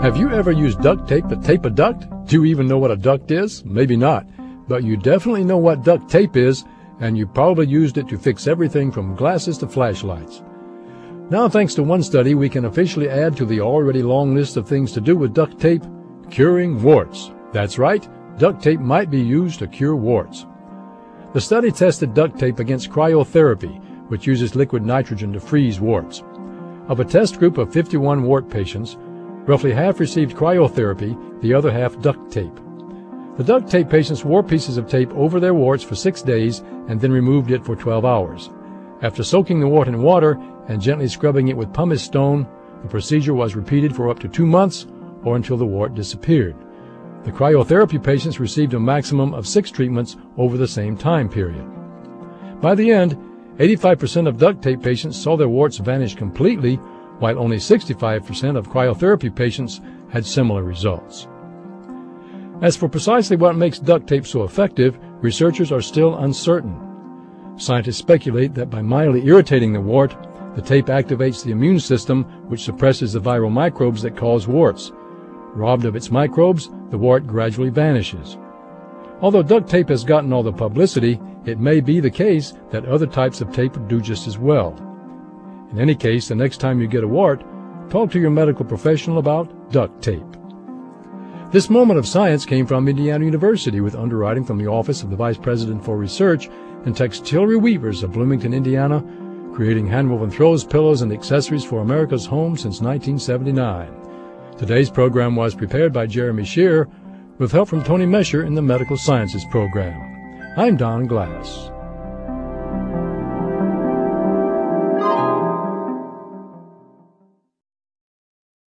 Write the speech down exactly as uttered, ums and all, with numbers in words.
Have you ever used duct tape to tape a duct? Do you even know what a duct is? Maybe not, but you definitely know what duct tape is, and you probably used it to fix everything from glasses to flashlights. Now, thanks to one study, we can officially add to the already long list of things to do with duct tape, curing warts. That's right, duct tape might be used to cure warts. The study tested duct tape against cryotherapy, which uses liquid nitrogen to freeze warts. Of a test group of fifty-one wart patients, roughly half received cryotherapy, the other half duct tape. The duct tape patients wore pieces of tape over their warts for six days and then removed it for twelve hours. After soaking the wart in water and gently scrubbing it with pumice stone, the procedure was repeated for up to two months or until the wart disappeared. The cryotherapy patients received a maximum of six treatments over the same time period. By the end, eighty-five percent of duct tape patients saw their warts vanish completely, while only sixty-five percent of cryotherapy patients had similar results. As for precisely what makes duct tape so effective, researchers are still uncertain. Scientists speculate that by mildly irritating the wart, the tape activates the immune system, which suppresses the viral microbes that cause warts. Robbed of its microbes, the wart gradually vanishes. Although duct tape has gotten all the publicity, it may be the case that other types of tape do just as well. In any case, the next time you get a wart, talk to your medical professional about duct tape. This moment of science came from Indiana University with underwriting from the Office of the Vice President for Research and Textillery Weavers of Bloomington, Indiana, creating handwoven throws, pillows, and accessories for America's home since nineteen seventy-nine. Today's program was prepared by Jeremy Shear with help from Tony Mesher in the Medical Sciences program. I'm Don Glass.